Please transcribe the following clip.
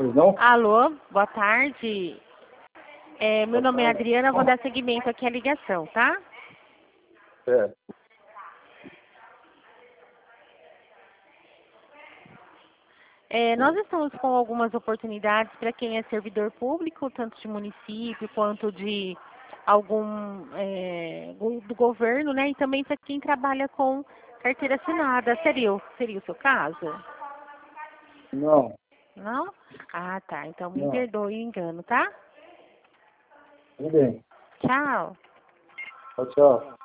Pois não? Alô, boa tarde. Meu Boa nome é tarde. Adriana, vou dar seguimento aqui à ligação, tá? É. Nós estamos com algumas oportunidades para quem é servidor público, tanto de município quanto de algum do governo, né? E também para quem trabalha com carteira assinada. Seria o seu caso? Não, Não? Ah, tá. Então me não. perdoe o engano, tá? Tudo bem. Tchau. Tchau, tchau.